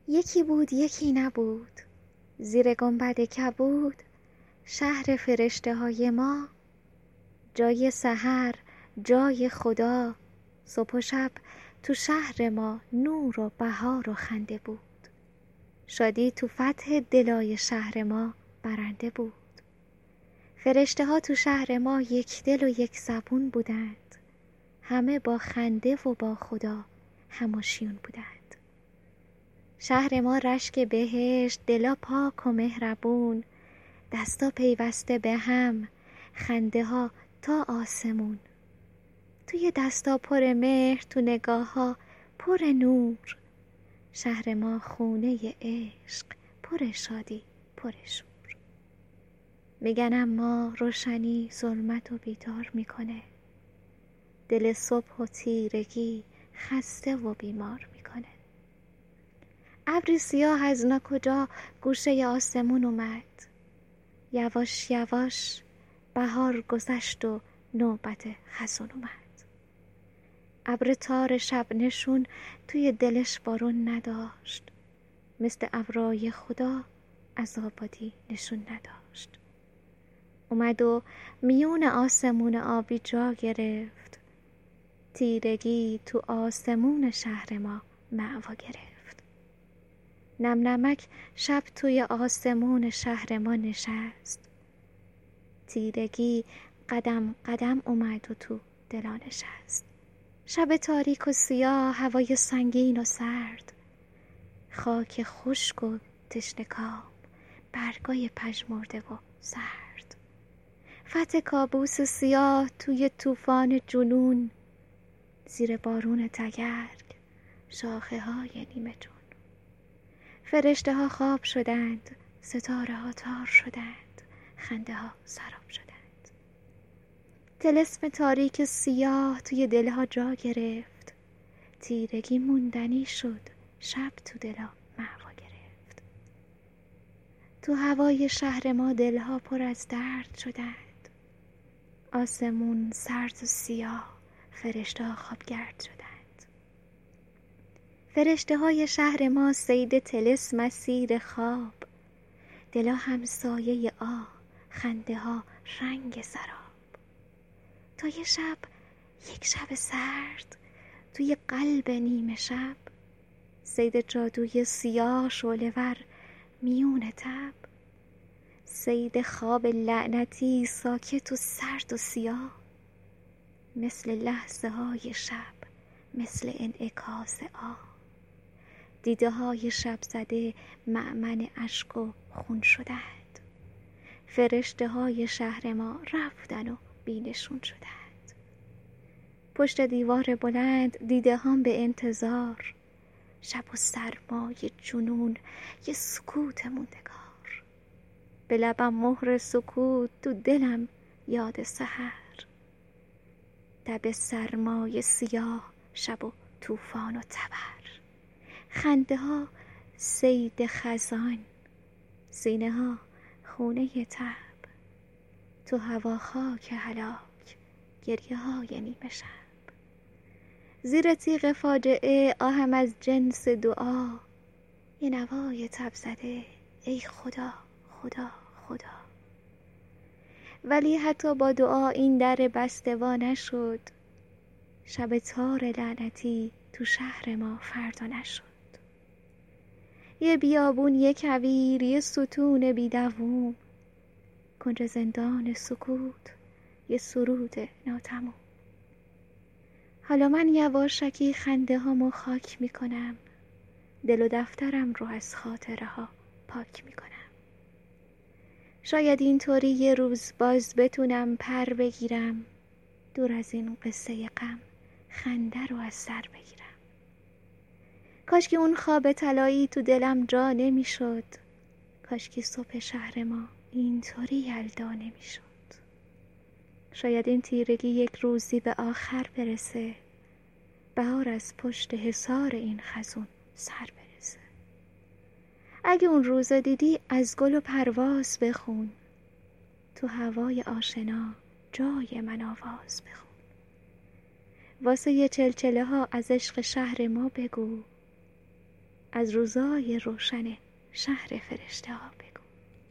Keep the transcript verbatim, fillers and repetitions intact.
یکی بود یکی نبود، زیر گنبد کبود شهر فرشته های ما. جای سحر جای خدا، صبح و شب تو شهر ما نور و بهار و خنده بود. شادی تو فتح دلای شهر ما برنده بود. فرشته ها تو شهر ما یک دل و یک زبون بودند، همه با خنده و با خدا هماشیون بودند. شهر ما رشک بهشت، دلا پاک و مهربون، دستا پیوسته به هم، خنده ها تا آسمون. توی دستا پر مهر، تو نگاه ها پر نور، شهر ما خونه عشق، پر شادی پر شور. میگن اما روشنی ظلمت و بیدار میکنه، دل صبح و تیرگی خسته و بیمار میکنه. ابری سیاه از ناکجا گوشه آسمون اومد، یواش یواش بهار گذشت و نوبت خزون اومد. ابر تار شب نشون توی دلش بارون نداشت، مثل ابرای خدا از آبادی نشون نداشت. اومد و میون آسمون آبی جا گرفت، تیرگی تو آسمون شهر ما مأوا گرفت. نم نمک شب توی آسمون شهر ما نشست، تیرگی قدم قدم اومد و تو دلا نشست. شب تاریک و سیاه، هوای سنگین و سرد، خاک خشک و تشنه‌کام، برگای پژمرده و زرد. فتح کابوس سیاه توی طوفان جنون، زیر بارون تگرگ شاخه های نیمه جون. فرشته ها خواب شدند، ستاره ها تار شدند، خنده ها سراب شدند. طلسم تاریک سیاه توی دلها جا گرفت، تیرگی موندنی شد، شب تو دلها مأوا گرفت. تو هوای شهر ما دلها پر از درد شدند، آسمون سرد و سیاه، فرشته ها خوابگرد شدند. فرشته های شهر ما صید طلسم اسیر خواب، دلا همسایه آه، خنده ها رنگ سراب. تا یه شب، یک شب سرد، توی قلب نیمه شب، صید جادوی سیاه شعله‌ور میون تب. صید خواب لعنتی ساکت و سرد و سیاه، مثل لحظه های شب، مثل انعکاس آه. دیده های شب زده مأمن اشک و خون شدند، فرشته های شهر ما رفتن و بینشون شدند. پشت دیوار بلند دیده هم به انتظار، شب و سرمای جنون یه سکوت موندگار. به لبم مهر سکوت، تو دلم یاد سحر، تب سرمای سیاه، شب و طوفان و تبر. خنده ها صید خزان، سینه ها خونه تب، تو هوا خاک هلاک، گریه های نیمه شب. زیر تیغ فاجعه آهم از جنس دعا، یه نوای تب زده ای خدا خدا خدا. ولی حتی با دعا این در بسته وا نشد، شب تار لعنتی تو شهر ما فردا نشد. یه بیابون، یه کویر، یه ستون بیدووم، کنج زندان سکوت، یه سرود ناتموم. حالا من یواشکی خنده هامو خاک میکنم، دل و دفترم رو از خاطره ها پاک میکنم. شاید اینطوری یه روز باز بتونم پر بگیرم، دور از این قصه غم خنده رو از سر بگیرم. کاش که اون خواب طلایی تو دلم جا نمیشد، کاش که صبح شهر ما اینطوری یلدا نمیشد. شاید این تیرگی یک روزی به آخر برسه، بهار از پشت حصار این خزون سر برسه. اگه اون روز دیدی از گل و پرواز بخون، تو هوای آشنا جای من آواز بخون. واسه یه چلچله ها از عشق شهر ما بگو، از روزای روشن شهر فرشته ها بگو.